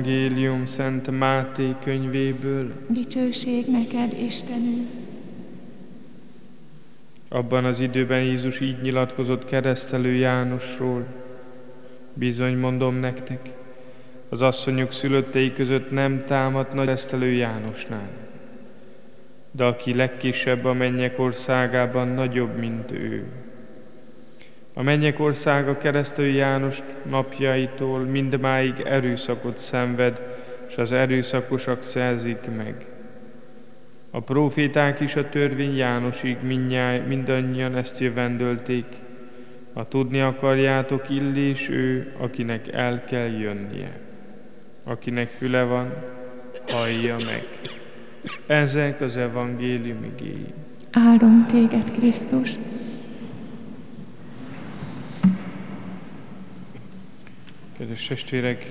Evangélium Szent Máté könyvéből. Dicsőség neked, Istenünk! Abban az időben Jézus így nyilatkozott Keresztelő Jánosról: bizony mondom nektek, az asszonyok szülöttei között nem támadt nagy Keresztelő Jánosnál. De aki legkisebb a mennyek országában, nagyobb, mint ő. A mennyek országa Keresztelő János napjaitól mindmáig erőszakot szenved, és az erőszakosak szerzik meg. A próféták is a törvény Jánosig mindannyian ezt jövendölték. Ha tudni akarjátok, Illés ő, akinek el kell jönnie. Akinek füle van, hallja meg. Ezek az evangélium igéi. Áldom téged, Krisztus! Kedves testvérek!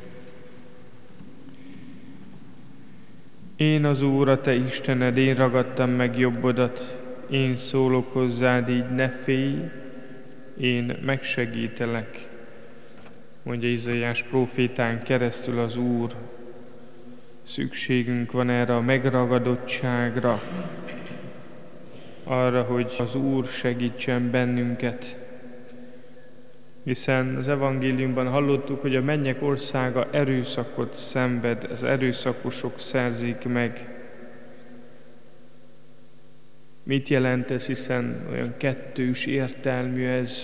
Én az Úr, a te Istened, én ragadtam meg jobbodat, én szólok hozzád, így ne félj, én megsegítelek, mondja Izaiás prófétán keresztül az Úr. Szükségünk van erre a megragadottságra, arra, hogy az Úr segítsen bennünket. Hiszen az evangéliumban hallottuk, hogy a mennyek országa erőszakot szenved, az erőszakosok szerzik meg. Mit jelent ez, hiszen olyan kettős értelmű ez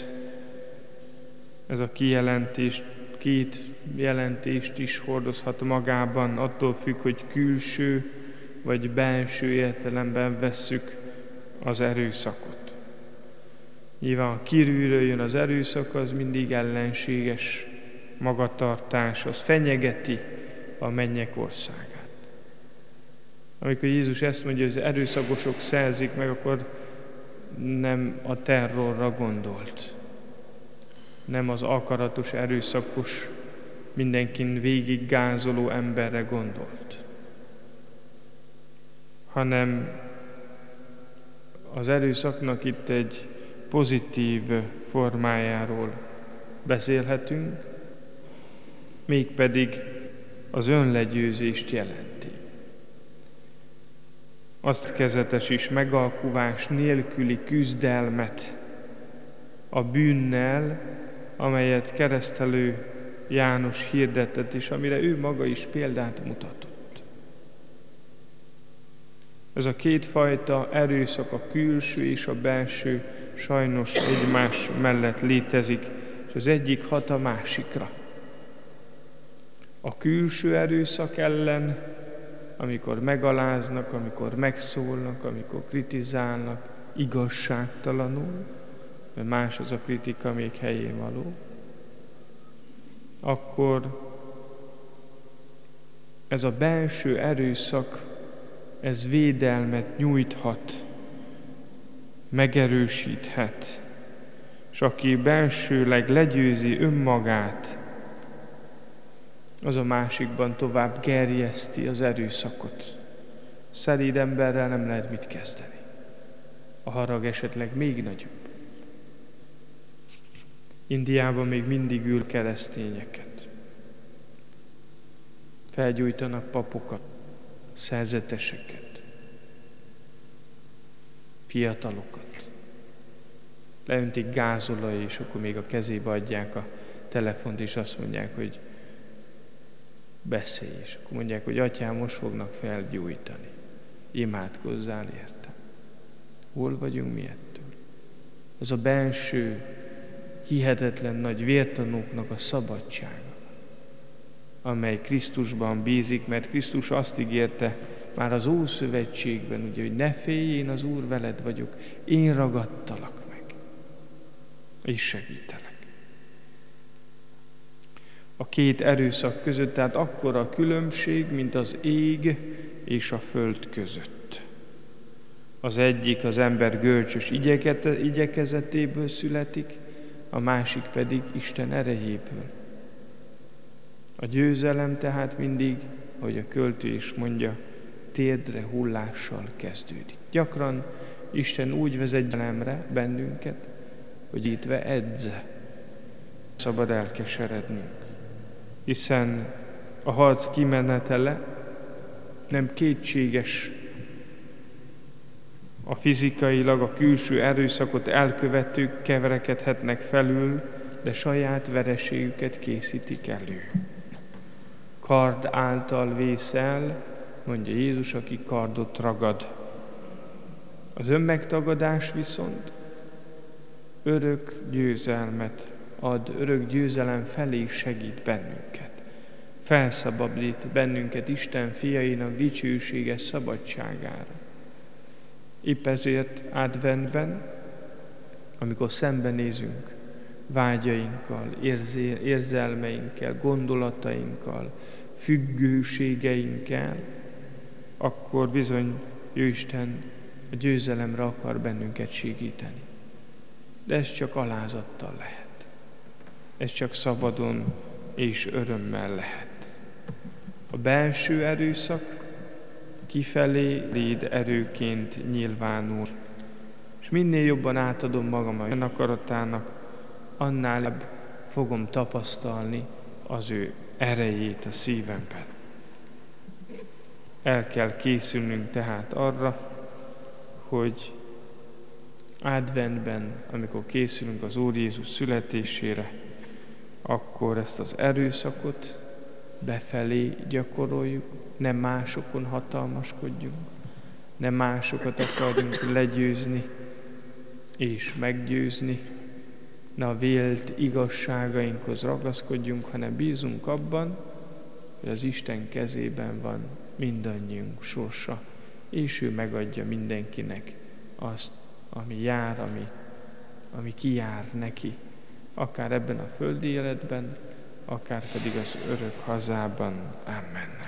a kijelentés, két jelentést is hordozhat magában, attól függ, hogy külső vagy belső értelemben vesszük az erőszakot. Nyilván, ha kívülről jön az erőszak, az mindig ellenséges magatartás, az fenyegeti a mennyek országát. Amikor Jézus ezt mondja, hogy az erőszakosok szerzik meg, akkor nem a terrorra gondolt. Nem az akaratos, erőszakos, mindenkin végig gázoló emberre gondolt. Hanem az erőszaknak itt egy pozitív formájáról beszélhetünk, mégpedig az önlegyőzést jelenti. Azt kezetes is megalkuvás nélküli küzdelmet a bűnnel, amelyet Keresztelő János hirdetett, és amire ő maga is példát mutatott. Ez a kétfajta erőszak, a külső és a belső sajnos egymás mellett létezik, és az egyik hat a másikra. A külső erőszak ellen, amikor megaláznak, amikor megszólnak, amikor kritizálnak, igazságtalanul, mert más az a kritika, még helyén való, akkor ez a belső erőszak, ez védelmet nyújthat, megerősíthet, és aki belsőleg legyőzi önmagát, az a másikban tovább gerjeszti az erőszakot. Szelíd emberrel nem lehet mit kezdeni. A harag esetleg még nagyobb. Indiában még mindig ül keresztényeket. Felgyújtanak papokat, szerzeteseket, fiatalokat. Leöntik gázolaj, és akkor még a kezébe adják a telefont, és azt mondják, hogy beszélj. És akkor mondják, hogy atyám, most fognak felgyújtani. Imádkozzál érte. Hol vagyunk mi ettől? Az a belső, hihetetlen nagy vértanúknak a szabadsága, amely Krisztusban bízik, mert Krisztus azt ígérte már az Ószövetségben, ugye, hogy ne félj, én az Úr veled vagyok, én ragadtalak meg, és segítelek. A két erőszak között, tehát akkora a különbség, mint az ég és a föld között. Az egyik az ember görcsös igyekezetéből születik, a másik pedig Isten erejéből. A győzelem tehát mindig, ahogy a költő is mondja, térdre hullással kezdődik. Gyakran Isten úgy vezet gyelemre bennünket, hogy ítve edze. Szabad elkeserednünk, hiszen a harc kimenetele nem kétséges. A fizikailag a külső erőszakot elkövetők keverekedhetnek felül, de saját vereségüket készítik elő. Kard által vészel, mondja Jézus, aki kardot ragad. Az önmegtagadás viszont örök győzelmet ad, örök győzelem felé segít bennünket. Felszabadít bennünket Isten fiainak dicsőséges szabadságára. Épp ezért adventben, amikor szembenézünk vágyainkkal, érzelmeinkkel, gondolatainkkal, függőségeinkkel, akkor bizony Jóisten a győzelemre akar bennünket segíteni. De ez csak alázattal lehet. Ez csak szabadon és örömmel lehet. A belső erőszak kifelé léd erőként nyilvánul. És minél jobban átadom magam a akaratának, annál jobb fogom tapasztalni az ő erejét a szívemben. El kell készülnünk tehát arra, hogy adventben, amikor készülünk az Úr Jézus születésére, akkor ezt az erőszakot befelé gyakoroljuk, nem másokon hatalmaskodjunk, nem másokat akarjunk legyőzni és meggyőzni, ne a vélt igazságainkhoz ragaszkodjunk, hanem bízunk abban, hogy az Isten kezében van mindannyiunk sorsa, és ő megadja mindenkinek azt, ami jár, ami kijár neki, akár ebben a földi életben, akár pedig az örök hazában. Amen.